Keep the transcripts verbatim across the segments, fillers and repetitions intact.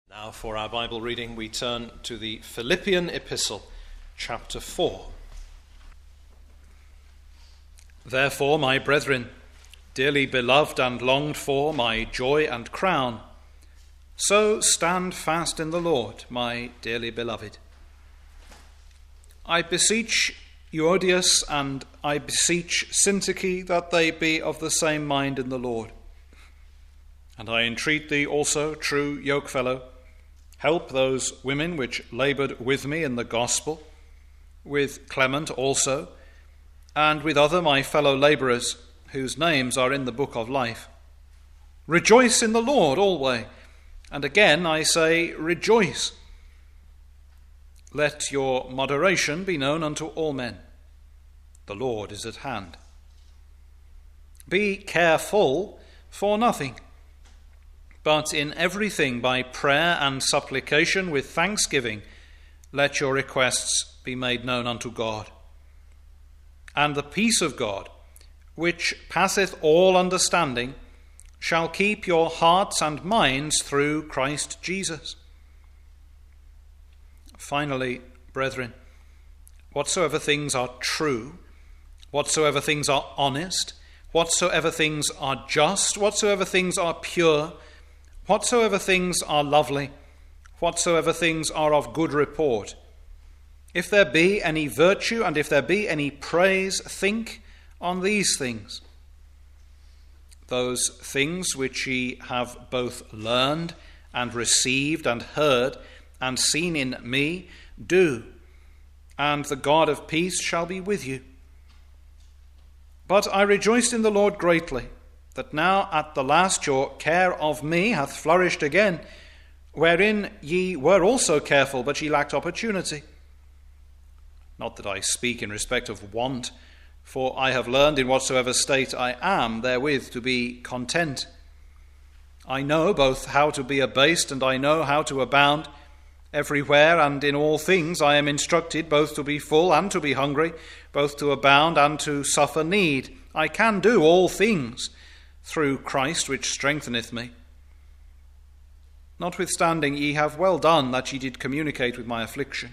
Now for our Bible reading, we turn to the Philippian Epistle, chapter four. Therefore, my brethren, dearly beloved and longed for, my joy and crown, so stand fast in the Lord, my dearly beloved. I beseech Euodias and I beseech Syntyche that they be of the same mind in the Lord. And I entreat thee also, true yokefellow, help those women which laboured with me in the gospel, with Clement also, and with other my fellow labourers, whose names are in the book of life. Rejoice in the Lord always, and again I say, rejoice. Let your moderation be known unto all men. The Lord is at hand. Be careful for nothing, but in everything by prayer and supplication with thanksgiving, let your requests be made known unto God. And the peace of God, which passeth all understanding, shall keep your hearts and minds through Christ Jesus. Finally, brethren, whatsoever things are true, whatsoever things are honest, whatsoever things are just, whatsoever things are pure, whatsoever things are lovely, whatsoever things are of good report, if there be any virtue and if there be any praise, think on these things. Those things which ye have both learned and received and heard and seen in me, do, and the God of peace shall be with you. But I rejoiced in the Lord greatly, that now at the last your care of me hath flourished again, wherein ye were also careful, but ye lacked opportunity. Not that I speak in respect of want, for I have learned in whatsoever state I am therewith to be content. I know both how to be abased, and I know how to abound. Everywhere and in all things I am instructed both to be full and to be hungry, both to abound and to suffer need. I can do all things through Christ which strengtheneth me. Notwithstanding, ye have well done that ye did communicate with my affliction.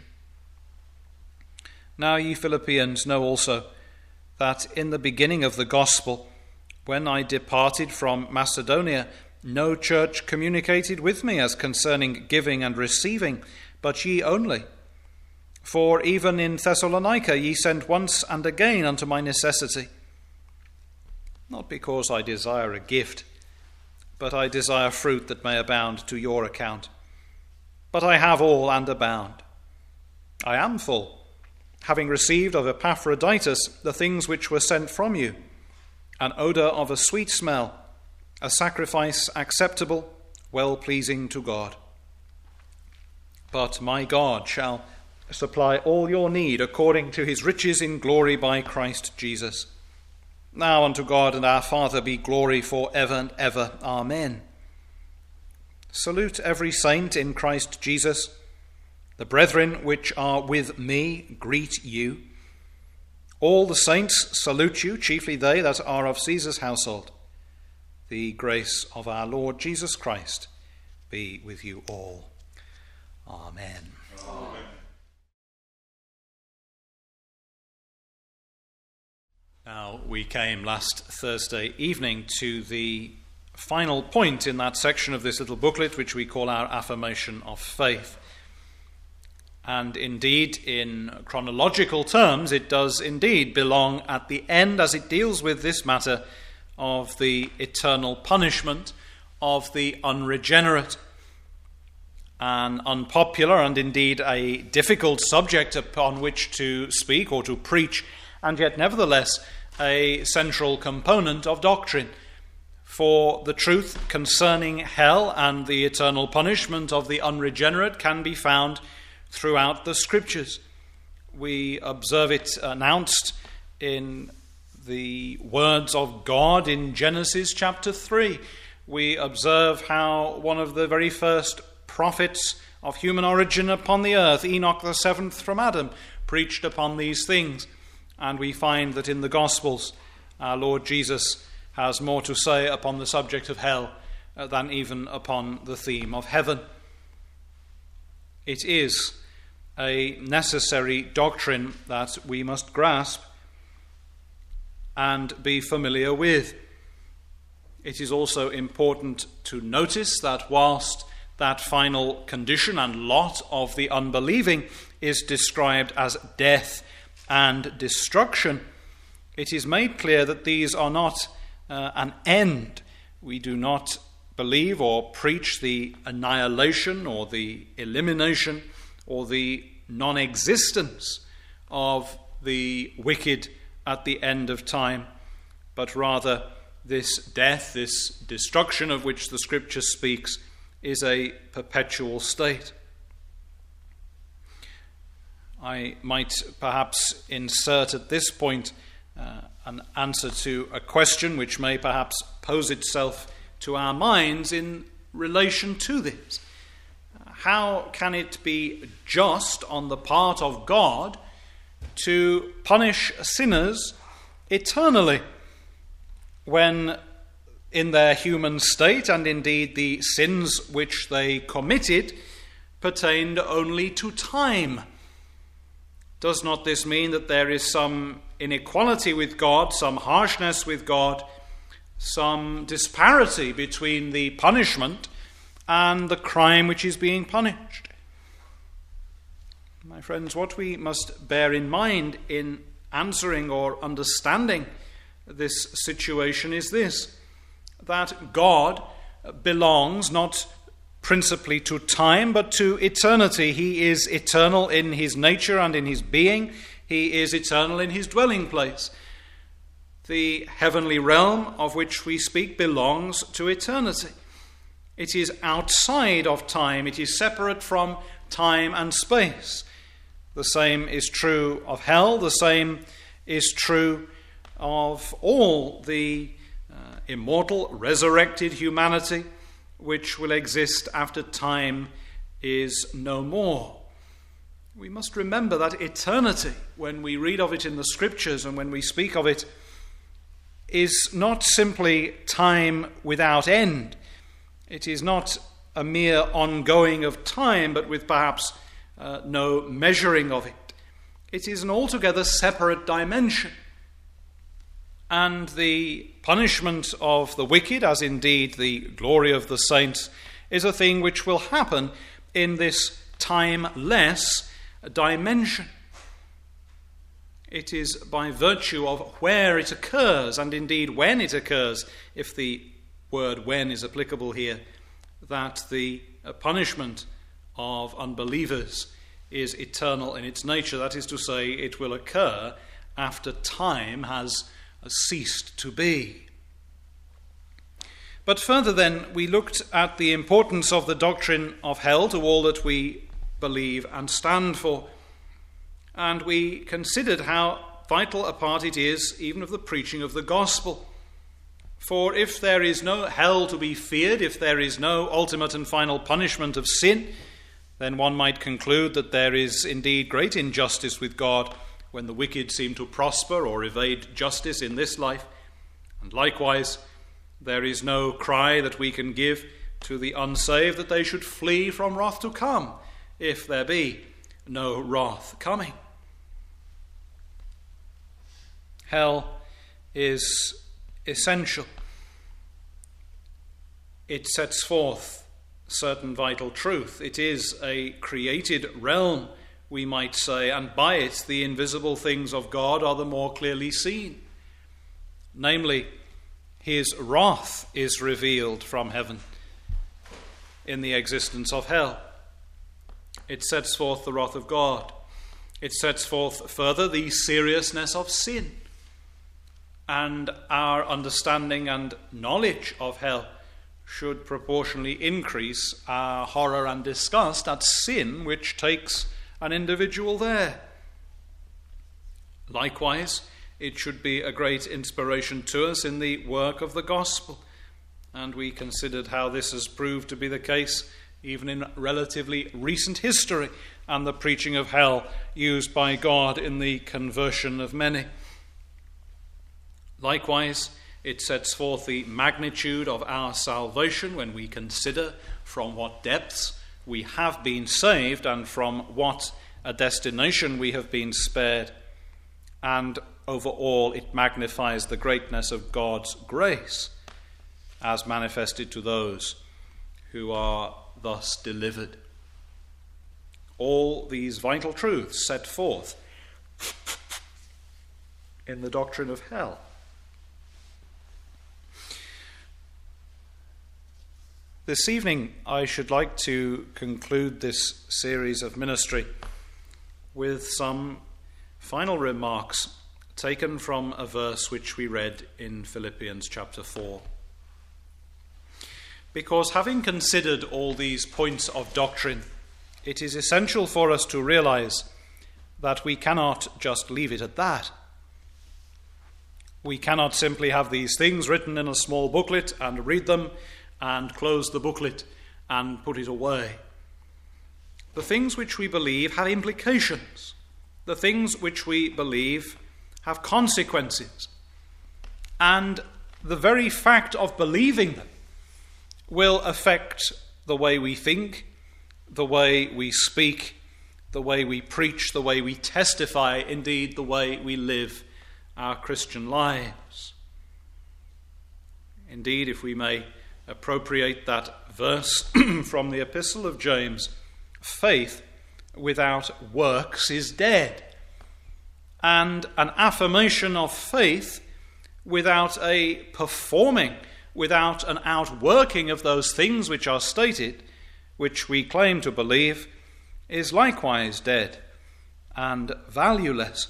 Now ye Philippians know also that in the beginning of the gospel, when I departed from Macedonia, no church communicated with me as concerning giving and receiving, but ye only. For even in Thessalonica ye sent once and again unto my necessity. Not because I desire a gift, but I desire fruit that may abound to your account. But I have all and abound. I am full, having received of Epaphroditus the things which were sent from you, an odour of a sweet smell, a sacrifice acceptable, well-pleasing to God. But my God shall supply all your need according to his riches in glory by Christ Jesus. Now unto God and our Father be glory for ever and ever. Amen. Salute every saint in Christ Jesus. The brethren which are with me greet you. All the saints salute you, chiefly they that are of Caesar's household. The grace of our Lord Jesus Christ be with you all. Amen. Amen. Now, we came last Thursday evening to the final point in that section of this little booklet, which we call our affirmation of faith. And indeed, in chronological terms, it does indeed belong at the end, as it deals with this matter of the eternal punishment of the unregenerate. An unpopular and indeed a difficult subject upon which to speak or to preach, and yet nevertheless a central component of doctrine. For the truth concerning hell and the eternal punishment of the unregenerate can be found throughout the Scriptures. We observe it announced in the words of God in Genesis chapter three. We observe how one of the very first prophets of human origin upon the earth, Enoch the seventh from Adam, preached upon these things. And we find that in the Gospels, our Lord Jesus has more to say upon the subject of hell than even upon the theme of heaven. it is a necessary doctrine that we must grasp and be familiar with. It is also important to notice that whilst that final condition and lot of the unbelieving is described as death and destruction, it is made clear that these are not uh, an end. We do not believe or preach the annihilation or the elimination or the non-existence of the wicked at the end of time, but rather this death, this destruction of which the Scripture speaks, is a perpetual state. I might perhaps insert at this point uh, an answer to a question which may perhaps pose itself to our minds in relation to this. How can it be just on the part of God to punish sinners eternally when in their human state, and indeed the sins which they committed, pertained only to time? Does not this mean that there is some inequality with God, some harshness with God, some disparity between the punishment and the crime which is being punished? My friends, what we must bear in mind in answering or understanding this situation is this: that God belongs not principally to time, but to eternity. He is eternal in his nature and in his being. He is eternal in his dwelling place. The heavenly realm of which we speak belongs to eternity. It is outside of time. It is separate from time and space. The same is true of hell. The same is true of all the uh, immortal, resurrected humanity which will exist after time is no more. We must remember that eternity, when we read of it in the Scriptures and when we speak of it, is not simply time without end. It is not a mere ongoing of time, but with perhaps uh, no measuring of it. It is an altogether separate dimension. And the punishment of the wicked, as indeed the glory of the saints, is a thing which will happen in this timeless dimension. It is by virtue of where it occurs, and indeed when it occurs, if the word when is applicable here, that the punishment of unbelievers is eternal in its nature. That is to say, it will occur after time has ceased to be. But further then, we looked at the importance of the doctrine of hell to all that we believe and stand for. And we considered how vital a part it is even of the preaching of the gospel. For if there is no hell to be feared, if there is no ultimate and final punishment of sin, then one might conclude that there is indeed great injustice with God when the wicked seem to prosper or evade justice in this life. And likewise, there is no cry that we can give to the unsaved that they should flee from wrath to come, if there be no wrath coming. Hell is essential. It sets forth certain vital truth. It is a created realm, we might say, and by it the invisible things of God are the more clearly seen. Namely, his wrath is revealed from heaven in the existence of hell. It sets forth the wrath of God. It sets forth further the seriousness of sin. And our understanding and knowledge of hell should proportionally increase our horror and disgust at sin which takes an individual there. Likewise, it should be a great inspiration to us in the work of the gospel. And we considered how this has proved to be the case even in relatively recent history, and the preaching of hell used by God in the conversion of many. Likewise, it sets forth the magnitude of our salvation when we consider from what depths we have been saved and from what a destination we have been spared, and over all it magnifies the greatness of God's grace as manifested to those who are thus delivered. All these vital truths set forth in the doctrine of hell. This evening I should like to conclude this series of ministry with some final remarks taken from a verse which we read in Philippians chapter four. Because having considered all these points of doctrine, it is essential for us to realize that we cannot just leave it at that. We cannot simply have these things written in a small booklet and read them and close the booklet and put it away. The things which we believe have implications. The things which we believe have consequences. And the very fact of believing them will affect the way we think, the way we speak, the way we preach, the way we testify, indeed the way we live our Christian lives. Indeed, if we may appropriate that verse from the Epistle of James, faith without works is dead. And an affirmation of faith without a performing, without an outworking of those things which are stated, which we claim to believe, is likewise dead and valueless.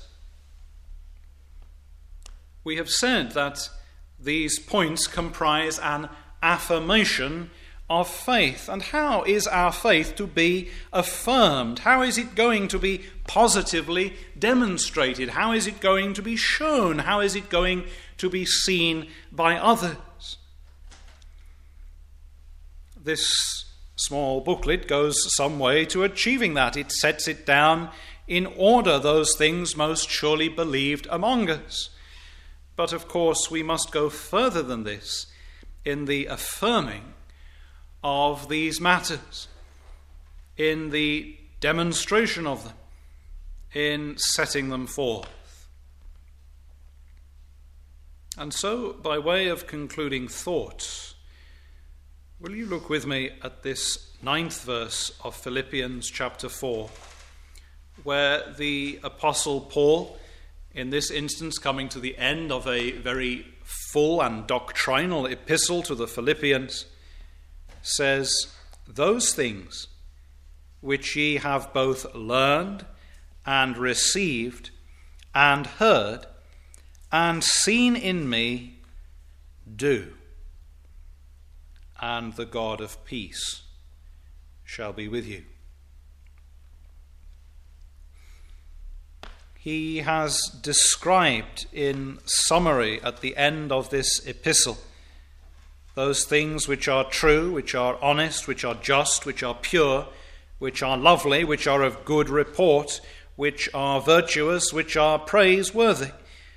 We have said that these points comprise an affirmation of faith. And how is our faith to be affirmed? How is it going to be positively demonstrated? How is it going to be shown? How is it going to be seen by others? This small booklet goes some way to achieving that. It sets it down in order, those things most surely believed among us. But of course we must go further than this in the affirming of these matters, in the demonstration of them, in setting them forth. And so, by way of concluding thought, will you look with me at this ninth verse of Philippians chapter four, where the Apostle Paul, in this instance coming to the end of a very full and doctrinal epistle to the Philippians, says, "Those things which ye have both learned and received and heard and seen in me, do, and the God of peace shall be with you." He has described in summary at the end of this epistle those things which are true, which are honest, which are just, which are pure, which are lovely, which are of good report, which are virtuous, which are praiseworthy.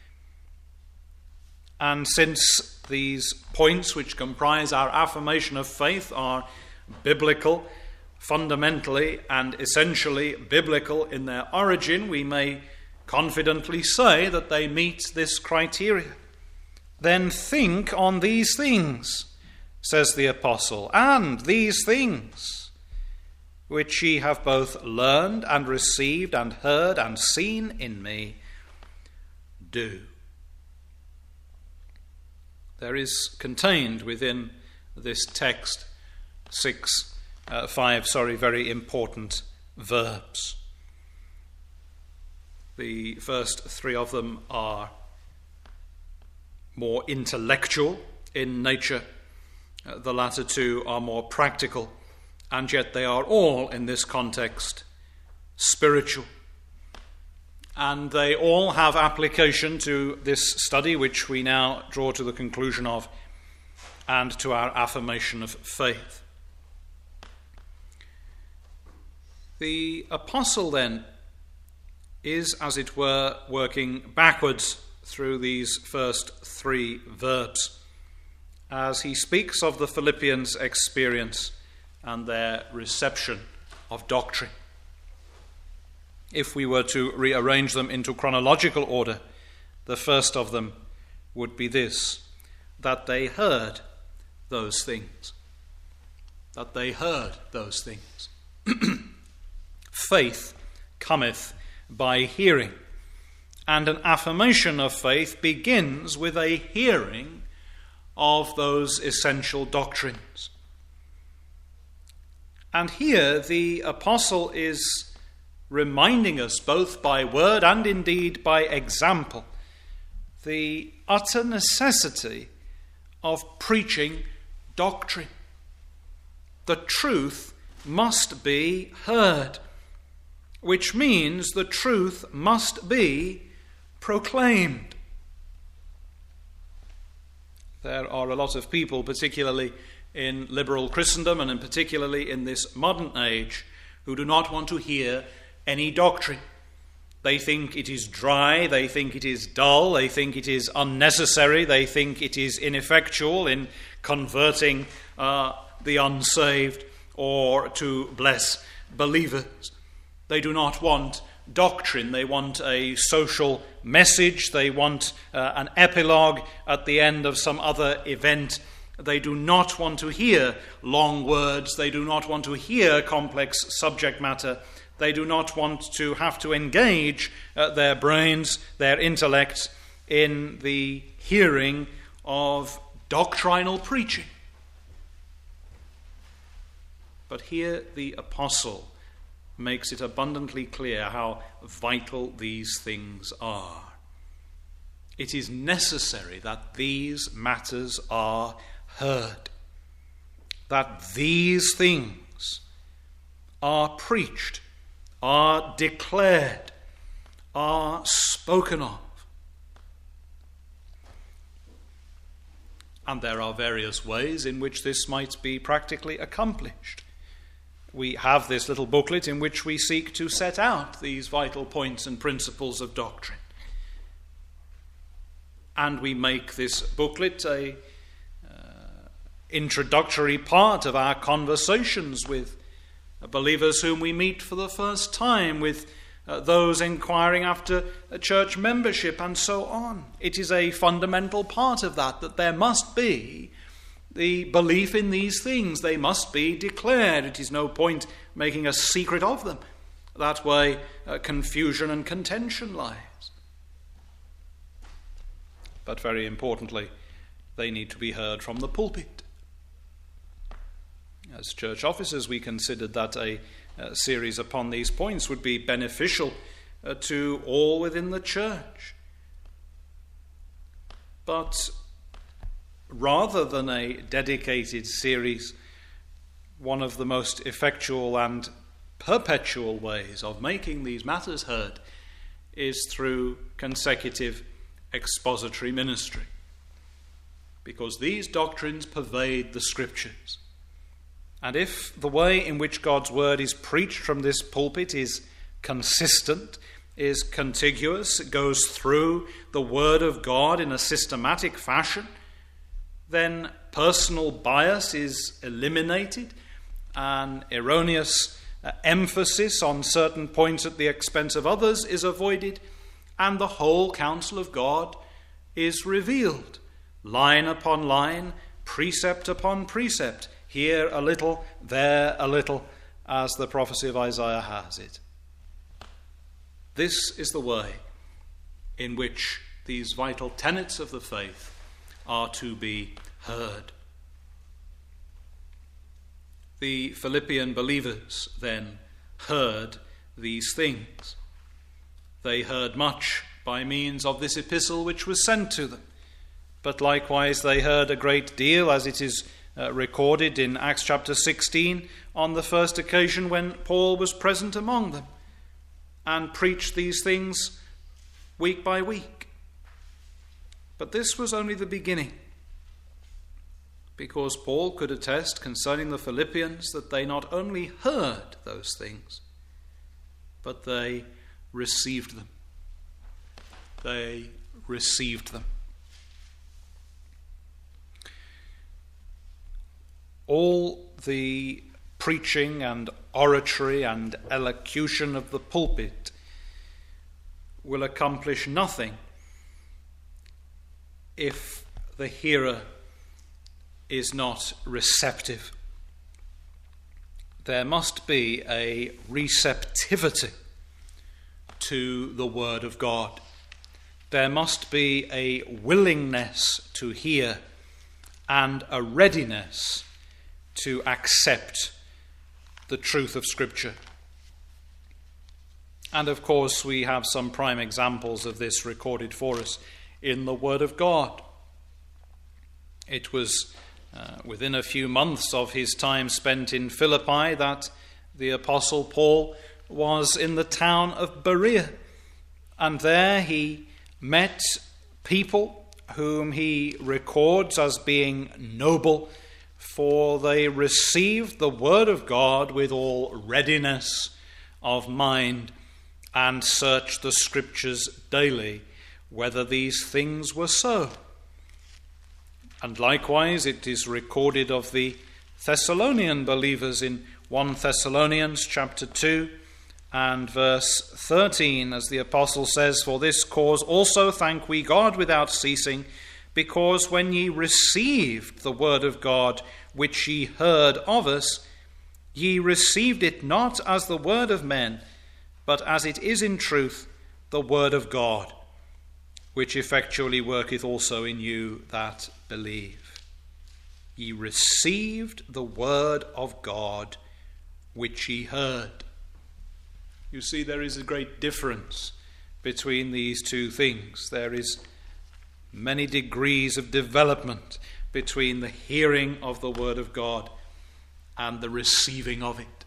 And since these points which comprise our affirmation of faith are biblical, fundamentally and essentially biblical in their origin, we may confidently say that they meet this criteria. Then think on these things, says the apostle, and these things which ye have both learned and received and heard and seen in me, do. There is contained within this text six, uh, five, sorry, very important verbs. The first three of them are more intellectual in nature. Uh, the latter two are more practical, and yet they are all, in this context, spiritual. And they all have application to this study, which we now draw to the conclusion of, and to our affirmation of faith. The apostle, then, is, as it were, working backwards through these first three verbs as he speaks of the Philippians' experience and their reception of doctrine. If we were to rearrange them into chronological order, the first of them would be this, that they heard those things. That they heard those things. Faith cometh by hearing, and an affirmation of faith begins with a hearing of those essential doctrines. And here the apostle is reminding us, both by word and indeed by example, the utter necessity of preaching doctrine. The truth must be heard, which means the truth must be proclaimed. There are a lot of people, particularly in liberal Christendom and in particularly in this modern age, who do not want to hear any doctrine. They think it is dry, they think it is dull, they think it is unnecessary, they think it is ineffectual in converting uh, the unsaved or to bless believers. They do not want doctrine, they want a social message, they want uh, an epilogue at the end of some other event. They do not want to hear long words, they do not want to hear complex subject matter, they do not want to have to engage uh, their brains, their intellects in the hearing of doctrinal preaching. But here the apostle makes it abundantly clear how vital these things are. It is necessary that these matters are heard, that these things are preached, are declared, are spoken of. And there are various ways in which this might be practically accomplished. We have this little booklet in which we seek to set out these vital points and principles of doctrine. And we make this booklet a uh, introductory part of our conversations with believers whom we meet for the first time, with uh, those inquiring after a church membership, and so on. It is a fundamental part of that, that there must be the belief in these things. They must be declared. It is no point making a secret of them. That way uh, confusion and contention lies. But very importantly, they need to be heard from the pulpit. As church officers, we considered that a, a series upon these points would be beneficial uh, to all within the church. But rather than a dedicated series, one of the most effectual and perpetual ways of making these matters heard is through consecutive expository ministry. Because these doctrines pervade the Scriptures. And if the way in which God's word is preached from this pulpit is consistent, is contiguous, it goes through the word of God in a systematic fashion, then personal bias is eliminated, an erroneous uh, emphasis on certain points at the expense of others is avoided, and the whole counsel of God is revealed, line upon line, precept upon precept, here a little, there a little, as the prophecy of Isaiah has it. This is the way in which these vital tenets of the faith are to be heard. The Philippian believers then heard these things. They heard much by means of this epistle which was sent to them, but likewise they heard a great deal, as it is uh, recorded in Acts chapter sixteen, on the first occasion when Paul was present among them and preached these things week by week. But this was only the beginning, because Paul could attest concerning the Philippians that they not only heard those things, but they received them. They received them. All the preaching and oratory and elocution of the pulpit will accomplish nothing if the hearer is not receptive. There must be a receptivity to the Word of God. There must be a willingness to hear and a readiness to accept the truth of Scripture. And of course, we have some prime examples of this recorded for us in the Word of God. It was uh, within a few months of his time spent in Philippi that the Apostle Paul was in the town of Berea, and there he met people whom he records as being noble, for they received the word of God with all readiness of mind and searched the Scriptures daily whether these things were so. And likewise it is recorded of the Thessalonian believers in First Thessalonians chapter two and verse thirteen, as the apostle says, "For this cause also thank we God without ceasing, because when ye received the word of God, which ye heard of us, ye received it not as the word of men, but as it is in truth the word of God, which effectually worketh also in you that believe." Ye received the word of God, which ye heard. You see, there is a great difference between these two things. There is many degrees of development between the hearing of the word of God and the receiving of it.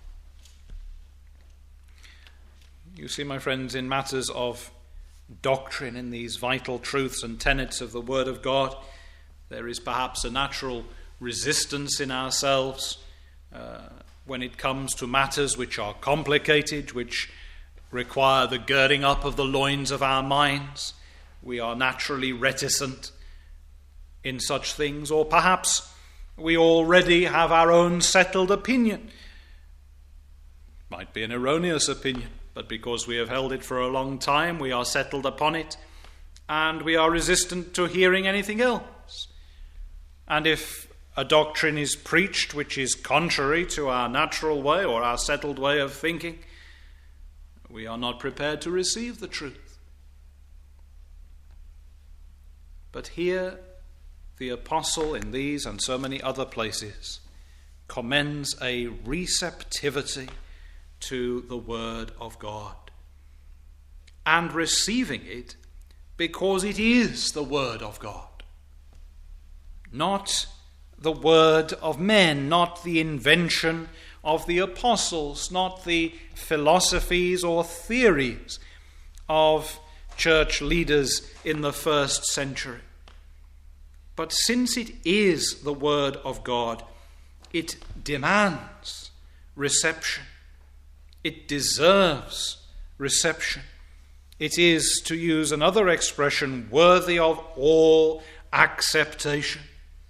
You see, my friends, in matters of doctrine, in these vital truths and tenets of the word of God, there is perhaps a natural resistance in ourselves uh, when it comes to matters which are complicated, which require the girding up of the loins of our minds. We are naturally reticent in such things, or perhaps we already have our own settled opinion. It might be an erroneous opinion, but because we have held it for a long time, we are settled upon it, and we are resistant to hearing anything else. And if a doctrine is preached which is contrary to our natural way or our settled way of thinking, we are not prepared to receive the truth. But here, the apostle in these and so many other places commends a receptivity to the word of God, and receiving it because it is the word of God, not the word of men, not the invention of the apostles, not the philosophies or theories of church leaders in the first century. But since it is the word of God, it demands reception. It deserves reception. It is, to use another expression, worthy of all acceptation.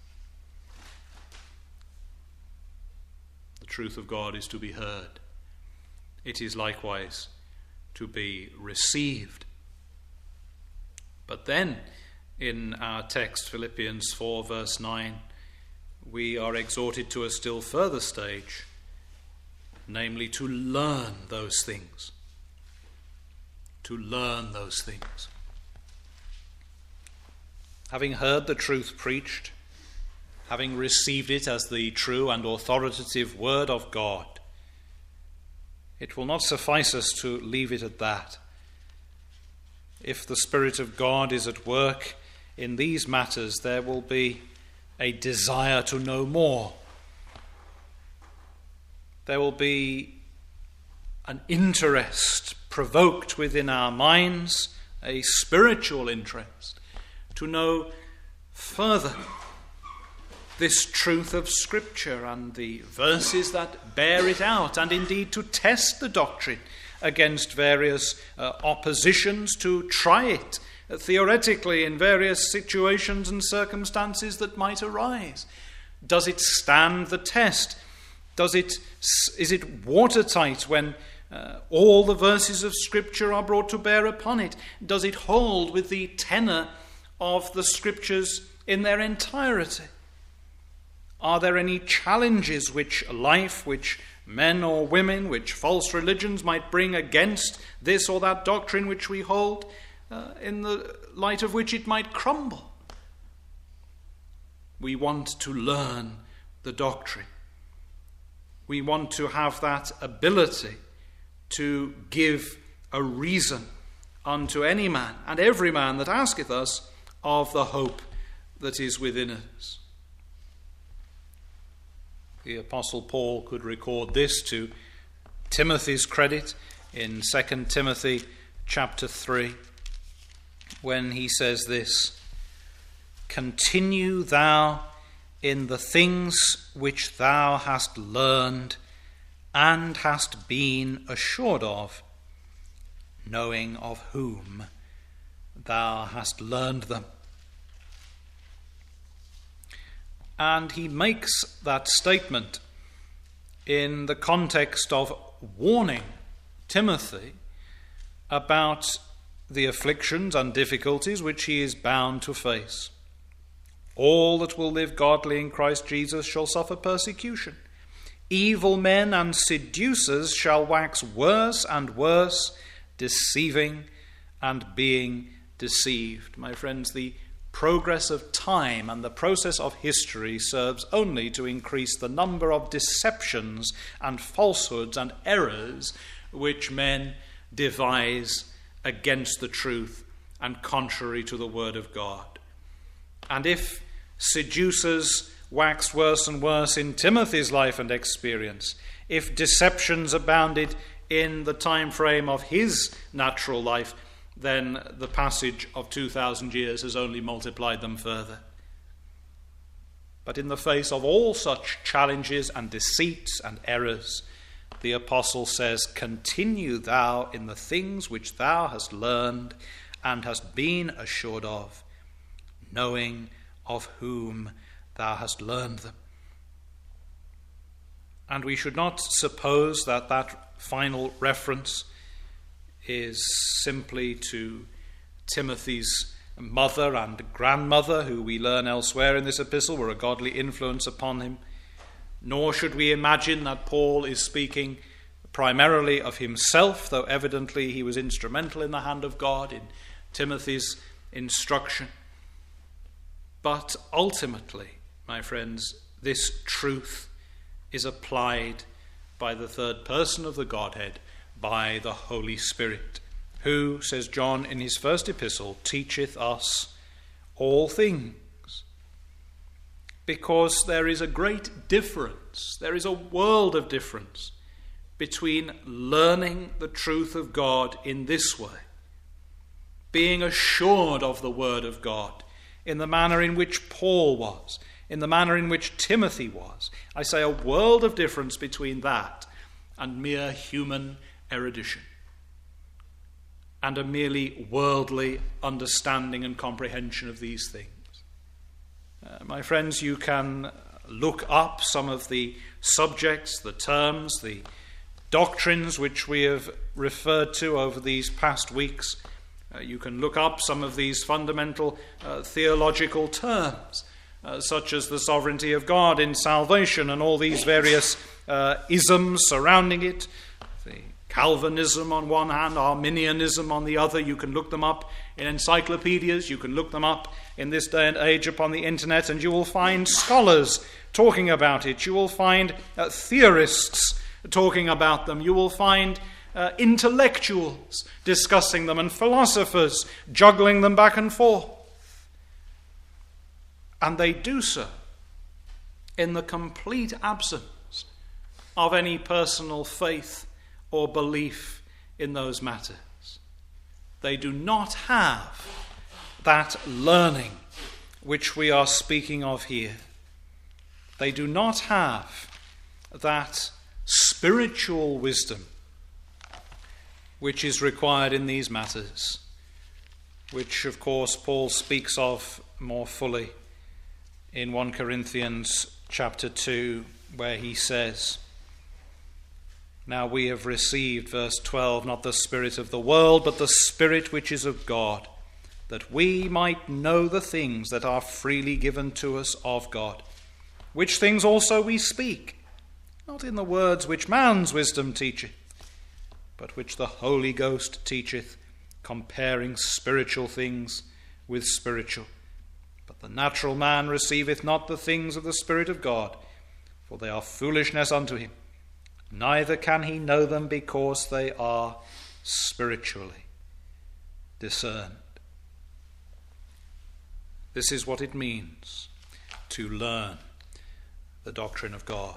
The truth of God is to be heard. It is likewise to be received. But then, in our text, Philippians four, verse nine, we are exhorted to a still further stage, namely to learn those things. To learn those things. Having heard the truth preached, having received it as the true and authoritative word of God, it will not suffice us to leave it at that. If the Spirit of God is at work in these matters, there will be a desire to know more. There will be an interest provoked within our minds, a spiritual interest, to know further this truth of Scripture and the verses that bear it out, and indeed to test the doctrine against various uh, oppositions, to try it uh, theoretically in various situations and circumstances that might arise. Does it stand the test? Does it, is it watertight when uh, all the verses of Scripture are brought to bear upon it? Does it hold with the tenor of the Scriptures in their entirety? Are there any challenges which life, which men or women, which false religions might bring against this or that doctrine which we hold, uh, in the light of which it might crumble? We want to learn the doctrine. We want to have that ability to give a reason unto any man and every man that asketh us of the hope that is within us. The Apostle Paul could record this to Timothy's credit in Second Timothy chapter three, when he says this: "Continue thou in the things which thou hast learned and hast been assured of, knowing of whom thou hast learned them." And he makes that statement in the context of warning Timothy about the afflictions and difficulties which he is bound to face. All that will live godly in Christ Jesus shall suffer persecution. Evil men and seducers shall wax worse and worse, deceiving and being deceived. My friends, the progress of time and the process of history serves only to increase the number of deceptions and falsehoods and errors which men devise against the truth and contrary to the word of God. And if seducers waxed worse and worse in Timothy's life and experience, if deceptions abounded in the time frame of his natural life, then the passage of two thousand years has only multiplied them further. But in the face of all such challenges and deceits and errors, the apostle says, "Continue thou in the things which thou hast learned and hast been assured of, knowing of whom thou hast learned them." And we should not suppose that that final reference is simply to Timothy's mother and grandmother, who we learn elsewhere in this epistle were a godly influence upon him. Nor should we imagine that Paul is speaking primarily of himself, though evidently he was instrumental in the hand of God in Timothy's instruction. But ultimately, my friends, this truth is applied by the third person of the Godhead, by the Holy Spirit, who, says John in his first epistle, teacheth us all things. Because there is a great difference, there is a world of difference between learning the truth of God in this way, being assured of the word of God in the manner in which Paul was, in the manner in which Timothy was. I say a world of difference between that and mere human erudition and a merely worldly understanding and comprehension of these things. Uh, my friends, you can look up some of the subjects, the terms, the doctrines which we have referred to over these past weeks. Uh, you can look up some of these fundamental uh, theological terms, uh, such as the sovereignty of God in salvation and all these various uh, isms surrounding it. The Calvinism on one hand, Arminianism on the other. You can look them up in encyclopedias. You can look them up in this day and age upon the internet, and you will find scholars talking about it. You will find uh, theorists talking about them. You will find uh, intellectuals discussing them and philosophers juggling them back and forth. And they do so in the complete absence of any personal faith or belief in those matters. They do not have that learning which we are speaking of here. They do not have that spiritual wisdom which is required in these matters, which of course Paul speaks of more fully in First Corinthians chapter two, where he says, "Now we have received," verse twelve, "not the spirit of the world, but the Spirit which is of God, that we might know the things that are freely given to us of God, which things also we speak, not in the words which man's wisdom teacheth, but which the Holy Ghost teacheth, comparing spiritual things with spiritual. But the natural man receiveth not the things of the Spirit of God, for they are foolishness unto him. Neither can he know them, because they are spiritually discerned." This is what it means to learn the doctrine of God.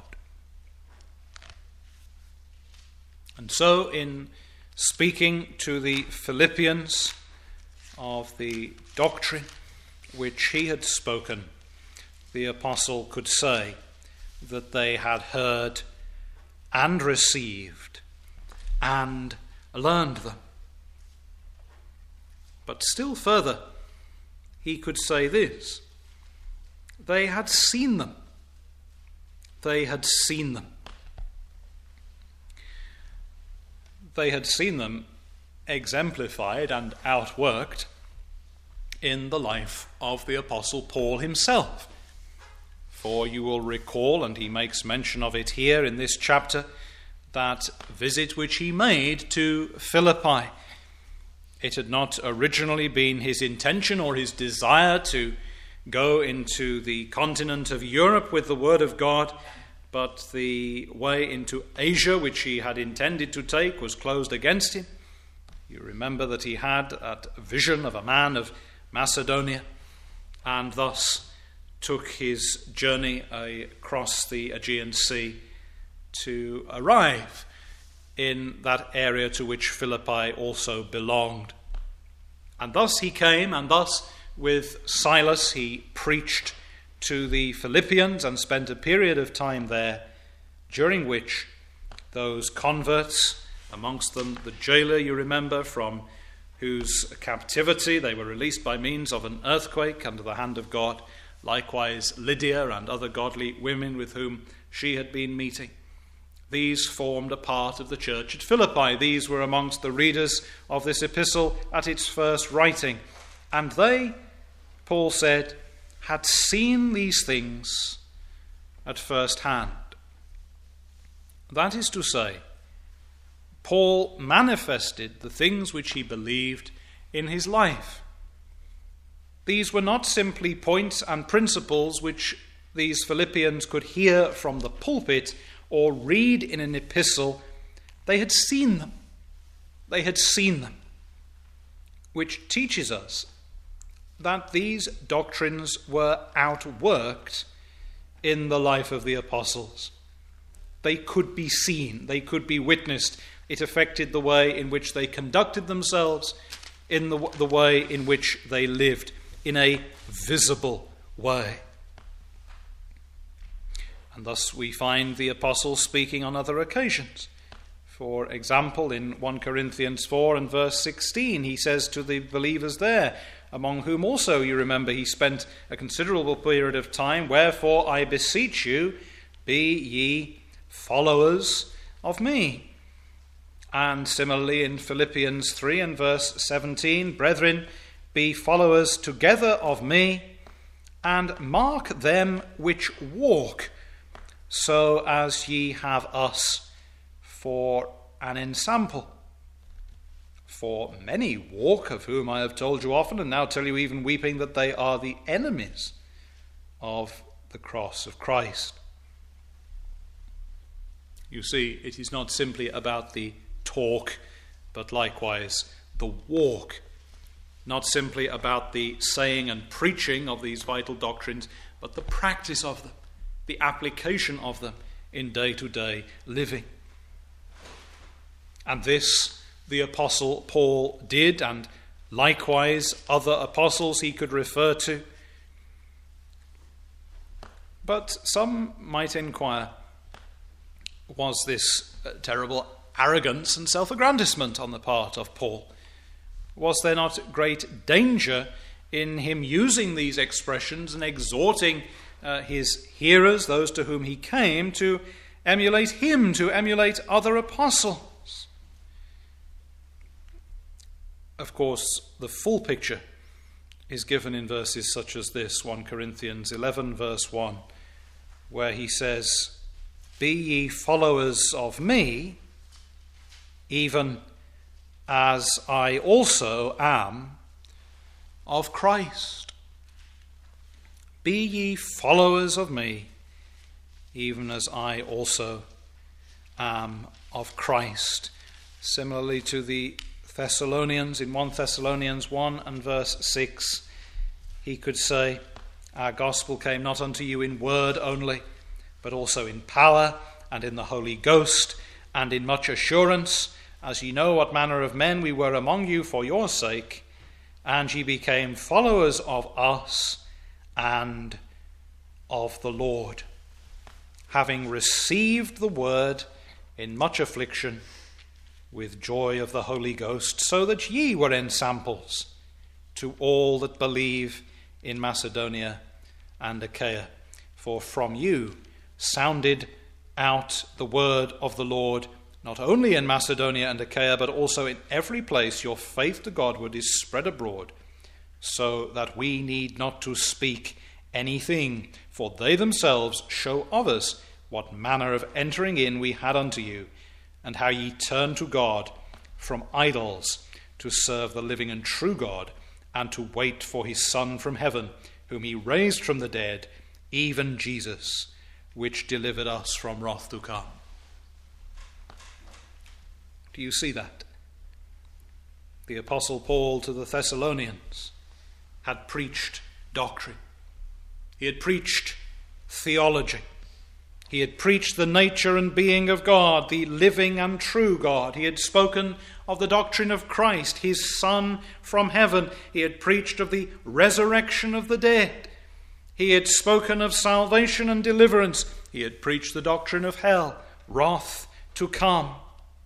And so, in speaking to the Philippians of the doctrine which he had spoken, the apostle could say that they had heard and received and learned them. But still further, he could say this: they had seen them. They had seen them. They had seen them exemplified and outworked in the life of the Apostle Paul himself. For you will recall, and he makes mention of it here in this chapter, that visit which he made to Philippi. It had not originally been his intention or his desire to go into the continent of Europe with the word of God, but the way into Asia, which he had intended to take, was closed against him. You remember that he had that vision of a man of Macedonia, and thus took his journey across the Aegean Sea to arrive in that area to which Philippi also belonged. And thus he came, and thus with Silas he preached to the Philippians and spent a period of time there, during which those converts, amongst them the jailer, you remember, from whose captivity they were released by means of an earthquake under the hand of God, likewise Lydia and other godly women with whom she had been meeting, these formed a part of the church at Philippi. These were amongst the readers of this epistle at its first writing. And they, Paul said, had seen these things at first hand. That is to say, Paul manifested the things which he believed in his life. These were not simply points and principles which these Philippians could hear from the pulpit or read in an epistle. They had seen them. They had seen them, which teaches us that these doctrines were outworked in the life of the apostles. They could be seen, they could be witnessed. It affected the way in which they conducted themselves, in the, the way in which they lived, in a visible way. And thus we find the apostles speaking on other occasions. For example, in First Corinthians four and verse sixteen, he says to the believers there, among whom also, you remember, he spent a considerable period of time, "Wherefore I beseech you, be ye followers of me." And similarly in Philippians three and verse seventeen, "Brethren, be followers together of me, and mark them which walk, so as ye have us for an ensample. For many walk, of whom I have told you often, and now tell you even weeping, that they are the enemies of the cross of Christ." You see, it is not simply about the talk, but likewise the walk. Not simply about the saying and preaching of these vital doctrines, but the practice of them, the application of them in day-to-day living. And this the Apostle Paul did, and likewise other apostles he could refer to. But some might inquire, was this terrible arrogance and self-aggrandizement on the part of Paul? Was there not great danger in him using these expressions and exhorting uh, his hearers, those to whom he came, to emulate him, to emulate other apostles. Of course, the full picture is given in verses such as this, First Corinthians eleven, verse one, where he says, "Be ye followers of me, even as I also am of Christ." Be ye followers of me, even as I also am of Christ. Similarly to the Thessalonians, in First Thessalonians one and verse six, he could say, "Our gospel came not unto you in word only, but also in power and in the Holy Ghost and in much assurance, as ye know what manner of men we were among you for your sake, and ye became followers of us and of the Lord, having received the word in much affliction with joy of the Holy Ghost, so that ye were ensamples to all that believe in Macedonia and Achaia. For from you sounded out the word of the Lord, not only in Macedonia and Achaia, but also in every place your faith to Godward is spread abroad, so that we need not to speak anything, for they themselves show of us what manner of entering in we had unto you, and how ye turned to God from idols to serve the living and true God, and to wait for his Son from heaven, whom he raised from the dead, even Jesus, which delivered us from wrath to come." Do you see that? The Apostle Paul to the Thessalonians had preached doctrine. He had preached theology. He had preached the nature and being of God, the living and true God. He had spoken of the doctrine of Christ, his Son from heaven. He had preached of the resurrection of the dead. He had spoken of salvation and deliverance. He had preached the doctrine of hell, wrath to come.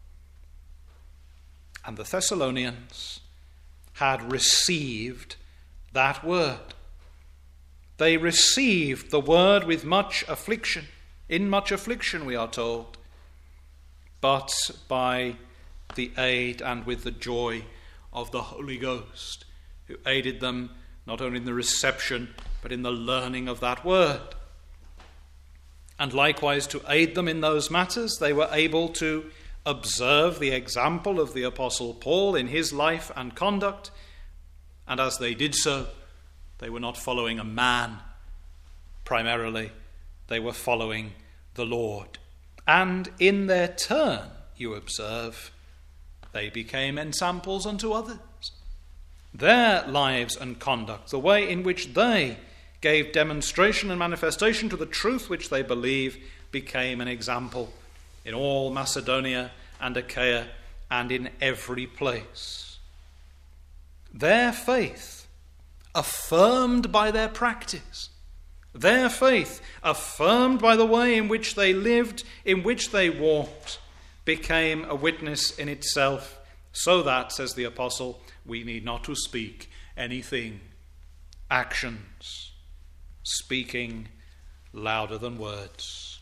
And the Thessalonians had received that word. They received the word with much affliction. In much affliction, we are told, but by the aid and with the joy of the Holy Ghost, who aided them not only in the reception, but in the learning of that word. And likewise, to aid them in those matters, they were able to observe the example of the Apostle Paul in his life and conduct, and as they did so, they were not following a man primarily, they were following the Lord. And in their turn, you observe, they became ensamples unto others. Their lives and conduct, the way in which they gave demonstration and manifestation to the truth which they believe, became an example in all Macedonia and Achaia and in every place. Their faith, affirmed by their practice, their faith, affirmed by the way in which they lived, in which they walked, became a witness in itself, so that, says the apostle, we need not to speak anything. Actions, speaking louder than words.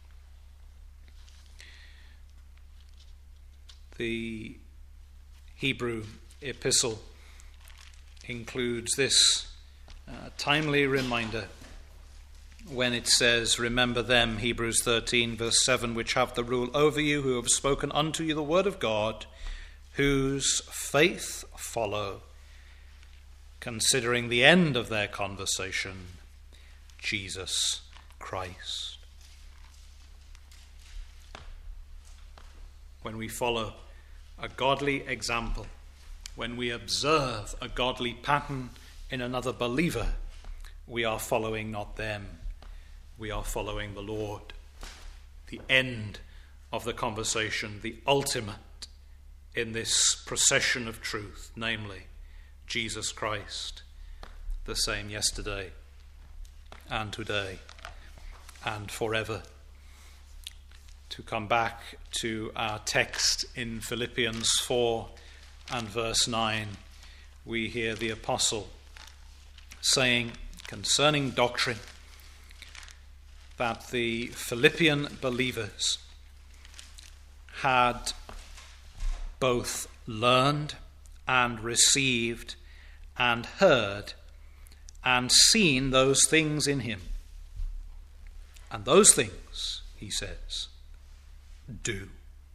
The Hebrew epistle includes this uh, timely reminder when it says, "Remember them," Hebrews thirteen, verse seven, "which have the rule over you, who have spoken unto you the word of God, whose faith follow, considering the end of their conversation, Jesus Christ." When we follow a godly example, when we observe a godly pattern in another believer, we are following not them, we are following the Lord. The end of the conversation, the ultimate in this procession of truth, namely Jesus Christ, the same yesterday and today and forever. To come back to our text in Philippians four and verse nine, we hear the apostle saying concerning doctrine, that the Philippian believers had both learned and received and heard and seen those things in him. And those things, he says, do.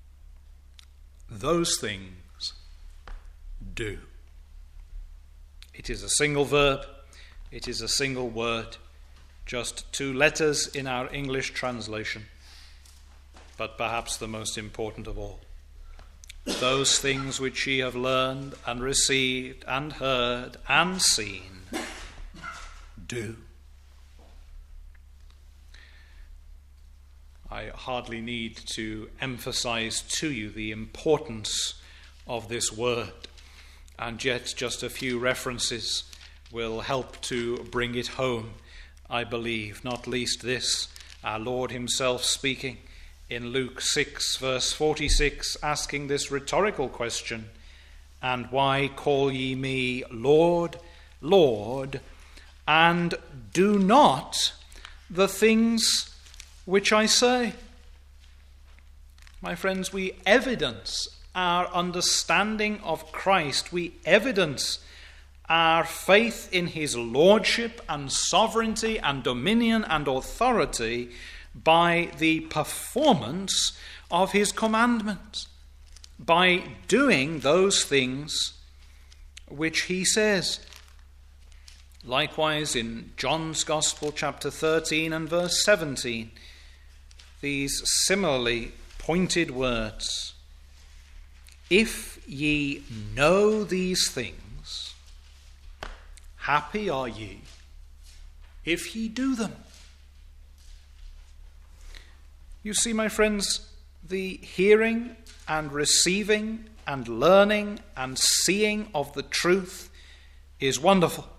Those things do. It is a single verb. It is a single word. Just two letters in our English translation. But perhaps the most important of all. Those things which ye have learned and received and heard and seen, do. I hardly need to emphasize to you the importance of this word, and yet just a few references will help to bring it home, I believe, not least this, our Lord himself speaking in Luke six, verse forty-six, asking this rhetorical question, and why call ye me Lord, Lord, and do not the things which I say? My friends, we evidence our understanding of Christ. We evidence our faith in his lordship and sovereignty and dominion and authority by the performance of his commandments, by doing those things which he says. Likewise, in John's Gospel, chapter thirteen and verse seventeen, these similarly pointed words, if ye know these things, happy are ye if ye do them. You see, my friends, the hearing and receiving and learning and seeing of the truth is wonderful.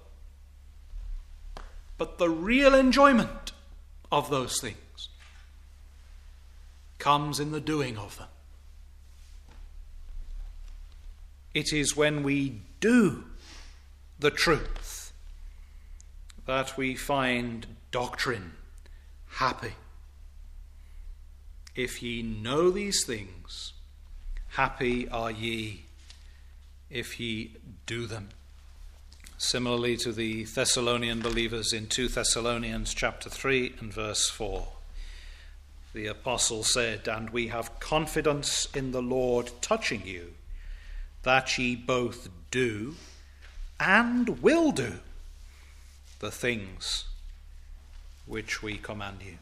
But the real enjoyment of those things comes in the doing of them. It is when we do the truth that we find doctrine happy. If ye know these things, happy are ye if ye do them. Similarly to the Thessalonian believers in Second Thessalonians chapter three and verse four. The apostle said, and we have confidence in the Lord touching you, that ye both do and will do the things which we command you.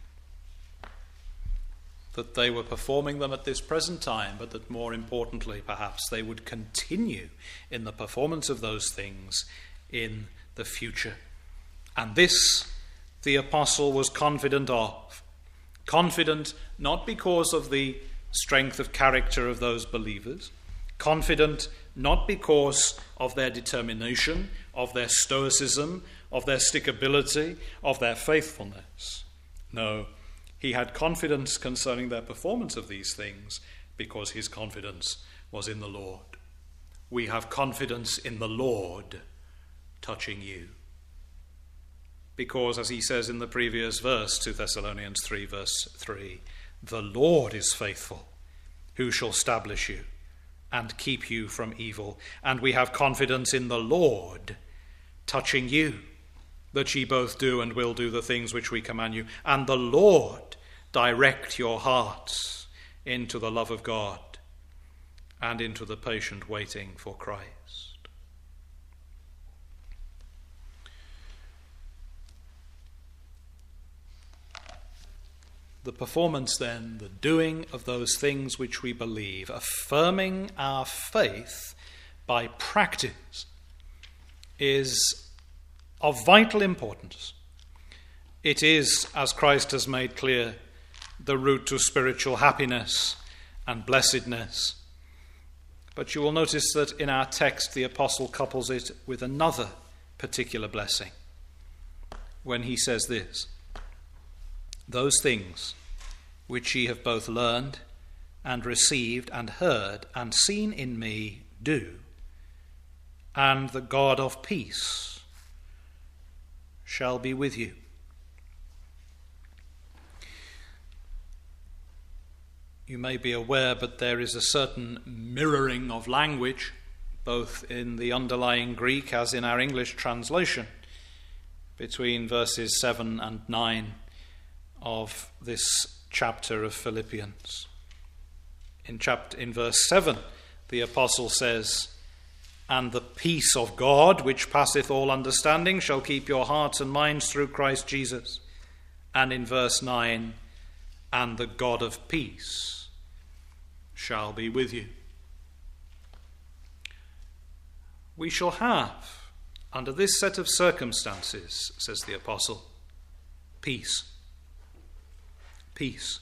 That they were performing them at this present time, but that more importantly, perhaps, they would continue in the performance of those things in the future. And this the apostle was confident of. Confident not because of the strength of character of those believers, confident not because of their determination, of their stoicism, of their stickability, of their faithfulness. No, he had confidence concerning their performance of these things because his confidence was in the Lord. We have confidence in the Lord touching you. Because, as he says in the previous verse, Second Thessalonians three, verse three, the Lord is faithful, who shall establish you and keep you from evil. And we have confidence in the Lord touching you, that ye both do and will do the things which we command you. And the Lord direct your hearts into the love of God and into the patient waiting for Christ. The performance, then, the doing of those things which we believe, affirming our faith by practice, is of vital importance. It is, as Christ has made clear, the route to spiritual happiness and blessedness. But you will notice that in our text the apostle couples it with another particular blessing when he says this: those things which ye have both learned and received and heard and seen in me do, and the God of peace shall be with you. You may be aware, but there is a certain mirroring of language, both in the underlying Greek as in our English translation, between verses seven and nine of this chapter of Philippians. In chapter in verse seven, the apostle says, "And the peace of God, which passeth all understanding, shall keep your hearts and minds through Christ Jesus." And in verse nine, "And the God of peace shall be with you." We shall have, under this set of circumstances, says the apostle, peace. Peace.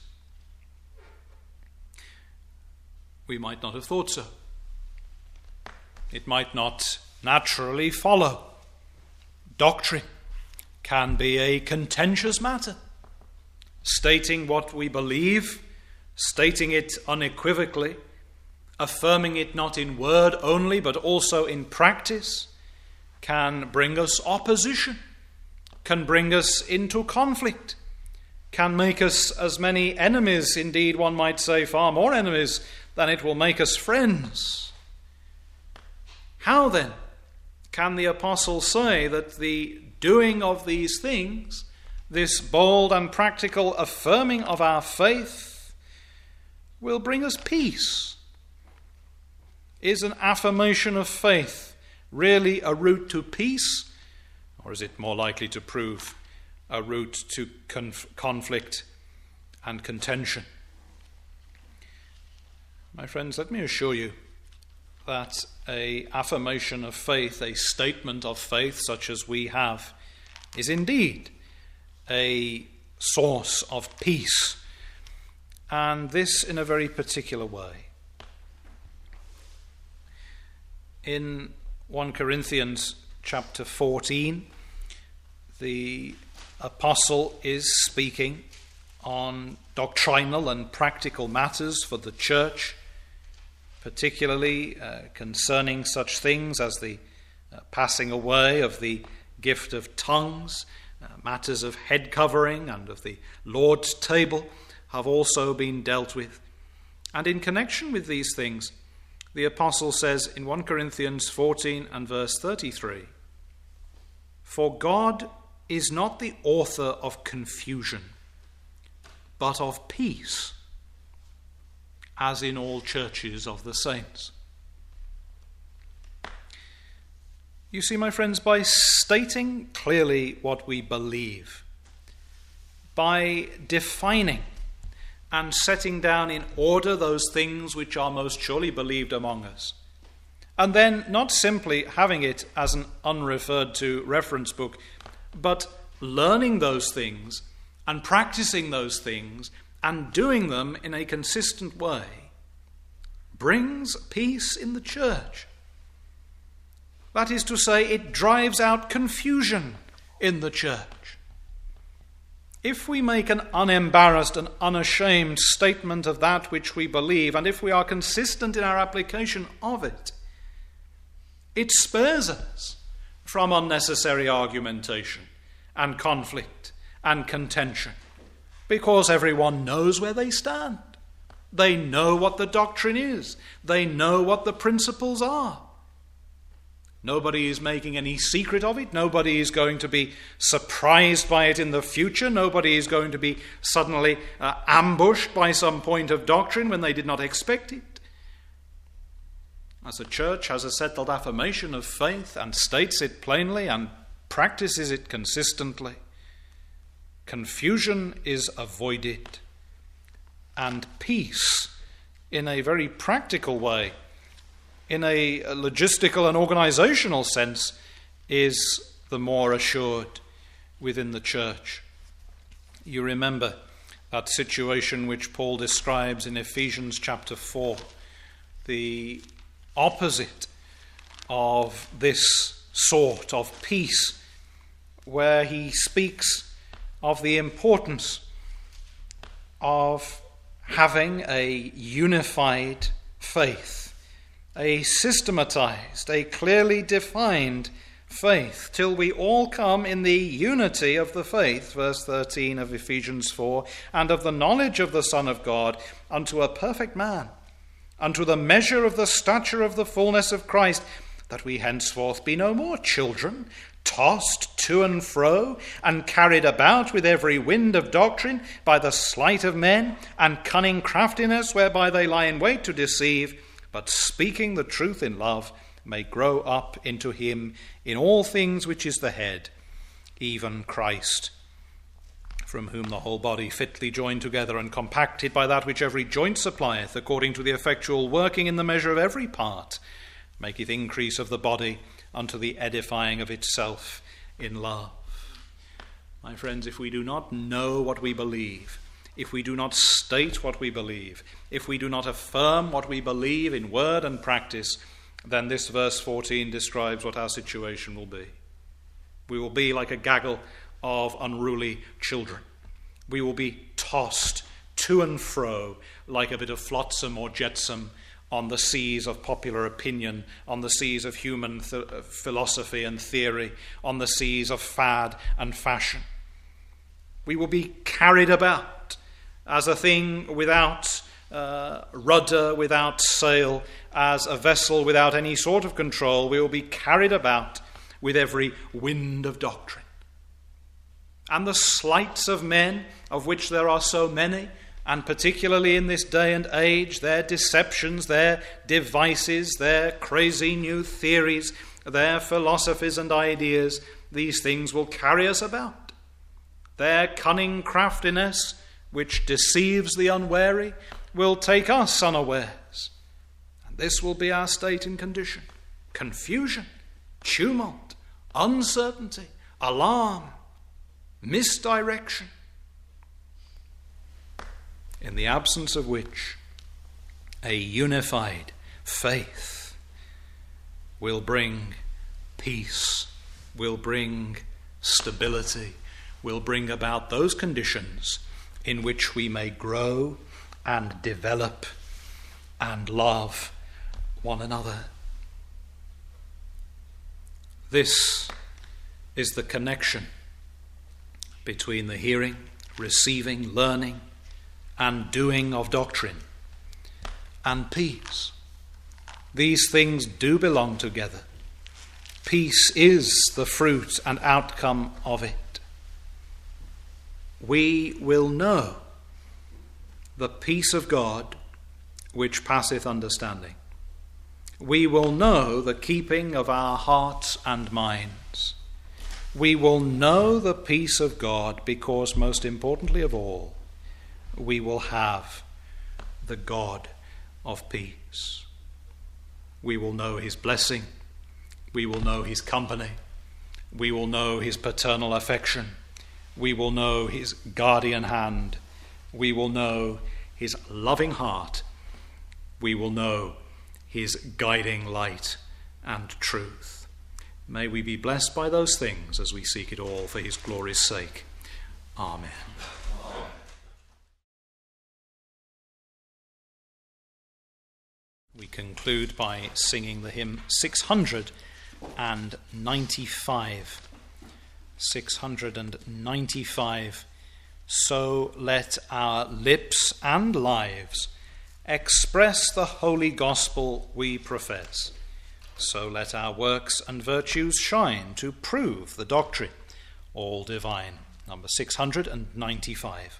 We might not have thought so. It might not naturally follow. Doctrine can be a contentious matter. Stating what we believe, stating it unequivocally, affirming it not in word only but also in practice, can bring us opposition, can bring us into conflict, can make us as many enemies, indeed one might say far more enemies than it will make us friends. How then can the apostle say that the doing of these things, this bold and practical affirming of our faith, will bring us peace? Is an affirmation of faith really a route to peace, or is it more likely to prove a route to conf- conflict and contention? My friends, let me assure you that a affirmation of faith, a statement of faith such as we have, is indeed a source of peace, and this in a very particular way. In First Corinthians chapter fourteen, the apostle is speaking on doctrinal and practical matters for the church, particularly uh, concerning such things as the uh, passing away of the gift of tongues. Uh, matters of head covering and of the Lord's table have also been dealt with. And in connection with these things, the apostle says in First Corinthians fourteen and verse thirty-three, "For God is not the author of confusion, but of peace, as in all churches of the saints." You see, my friends, by stating clearly what we believe, by defining and setting down in order those things which are most surely believed among us, and then not simply having it as an unreferred to reference book, but learning those things and practicing those things and doing them in a consistent way, brings peace in the church. That is to say, it drives out confusion in the church. If we make an unembarrassed and unashamed statement of that which we believe, and if we are consistent in our application of it, it spares us from unnecessary argumentation and conflict and contention, because everyone knows where they stand. They know what the doctrine is. They know what the principles are. Nobody is making any secret of it. Nobody is going to be surprised by it in the future. Nobody is going to be suddenly uh, ambushed by some point of doctrine when they did not expect it. As a church has a settled affirmation of faith and states it plainly and practices it consistently, confusion is avoided, and peace, in a very practical way, in a logistical and organizational sense, is the more assured within the church. You remember that situation which Paul describes in Ephesians chapter four, the opposite of this sort of peace, where he speaks of the importance of having a unified faith, a systematized, a clearly defined faith, till we all come in the unity of the faith, verse thirteen of Ephesians four, and of the knowledge of the Son of God, unto a perfect man, unto the measure of the stature of the fullness of Christ, that we henceforth be no more children, tossed to and fro, and carried about with every wind of doctrine, by the sleight of men, and cunning craftiness, whereby they lie in wait to deceive, but speaking the truth in love, may grow up into him in all things which is the head, even Christ, from whom the whole body fitly joined together and compacted by that which every joint supplieth, according to the effectual working in the measure of every part, maketh increase of the body unto the edifying of itself in love. My friends, if we do not know what we believe, if we do not state what we believe, if we do not affirm what we believe in word and practice, then this verse fourteen describes what our situation will be. We will be like a gaggle of unruly children. We will be tossed to and fro like a bit of flotsam or jetsam on the seas of popular opinion, on the seas of human th- philosophy and theory, on the seas of fad and fashion. We will be carried about as a thing without uh, rudder, without sail, as a vessel without any sort of control. We will be carried about with every wind of doctrine. And the sleights of men, of which there are so many, and particularly in this day and age, their deceptions, their devices, their crazy new theories, their philosophies and ideas, these things will carry us about. Their cunning craftiness, which deceives the unwary, will take us unawares. And this will be our state and condition: confusion, tumult, uncertainty, alarm, misdirection, in the absence of which a unified faith will bring peace, will bring stability, will bring about those conditions in which we may grow and develop and love one another. This is the connection between the hearing, receiving, learning, and doing of doctrine and peace. These things do belong together. Peace is the fruit and outcome of it. We will know the peace of God which passeth understanding. We will know the keeping of our hearts and minds. We will know the peace of God because, most importantly of all, we will have the God of peace. We will know his blessing. We will know his company. We will know his paternal affection. We will know his guardian hand. We will know his loving heart. We will know his guiding light and truth. May we be blessed by those things as we seek it all for his glory's sake. Amen. We conclude by singing the hymn six hundred ninety-five. six hundred ninety-five. So let our lips and lives express the holy gospel we profess. So let our works and virtues shine to prove the doctrine all divine. Number six hundred ninety-five.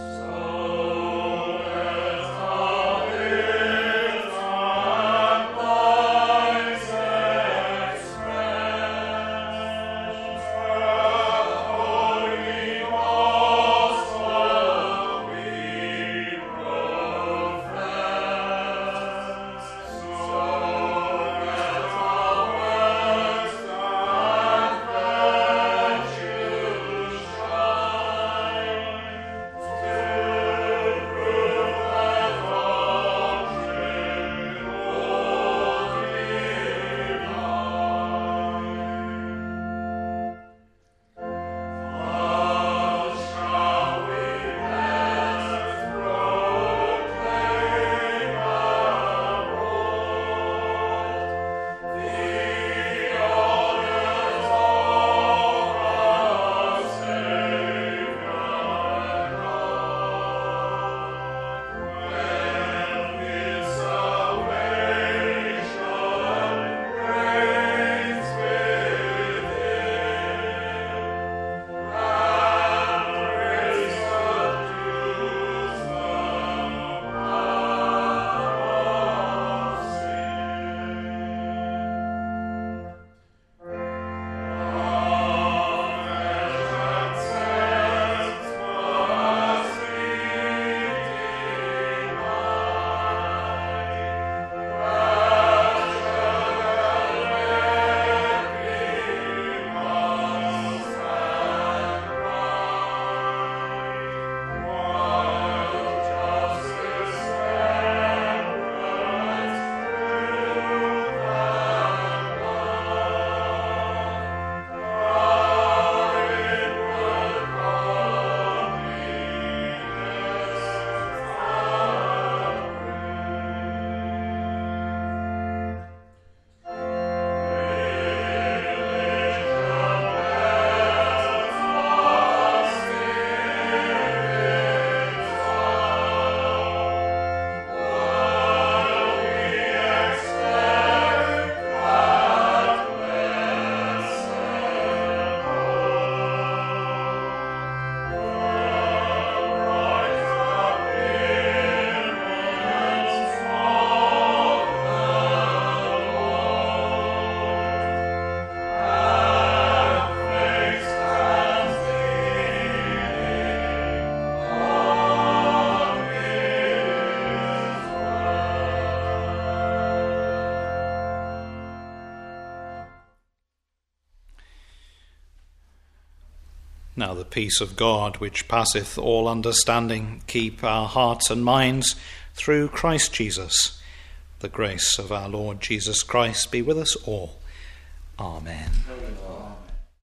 So Now the peace of God, which passeth all understanding, keep our hearts and minds through Christ Jesus. The grace of our Lord Jesus Christ be with us all. Amen. Amen.